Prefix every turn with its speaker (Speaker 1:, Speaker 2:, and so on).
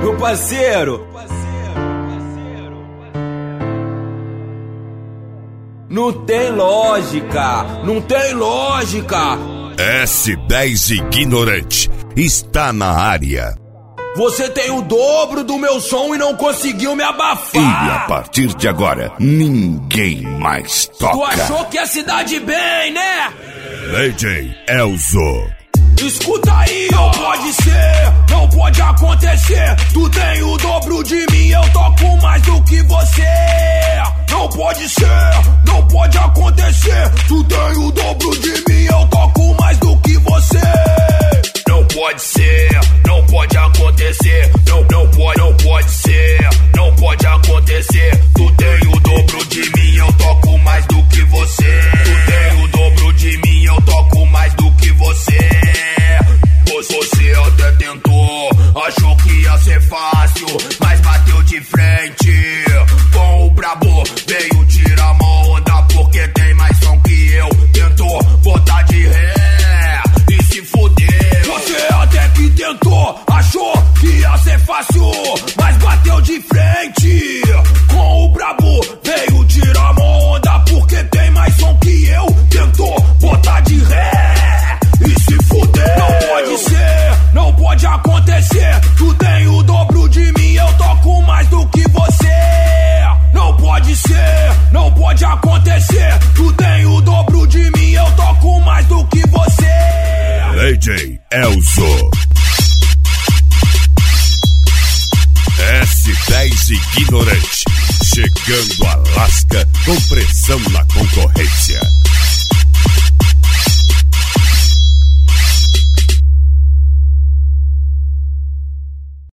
Speaker 1: meu parceiro. Não tem lógica, não tem lógica.
Speaker 2: S10 Ignorante está na área.
Speaker 1: Você tem o dobro do meu som e não conseguiu me abafar.
Speaker 2: E a partir de agora, ninguém mais toca.
Speaker 1: Tu achou que a cidade bem, né?
Speaker 2: DJ Elzo.
Speaker 1: Escuta aí, não pode ser, não pode acontecer. Tu tem o dobro de mim, eu toco mais do que você. Não pode ser, não pode acontecer. Tu tem o dobro de mim, eu toco mais do que você. Não pode ser, não pode acontecer. Não pode ser, não pode acontecer. Tu tem o dobro de mim, eu toco mais do que você. Tu tem o dobro de mim, eu toco mais do que você. Você até tentou, achou que ia ser fácil, mas bateu de frente com o brabo, veio tirar uma onda porque tem mais som que eu. Tentou botar de ré e se fudeu. Você até que tentou, achou que ia ser fácil, mas bateu de frente com o brabo, veio tirar uma onda porque tem mais som que eu. Tentou botar de ré e se fudeu. Não pode ser, não pode acontecer. Tu tem o dobro de mim, eu toco mais do que você. Não pode ser, não pode acontecer. Tu tem o dobro de mim, eu toco mais do que você.
Speaker 2: DJ Elzo. S10 Ignorante. Chegando a lasca com pressão na concorrência.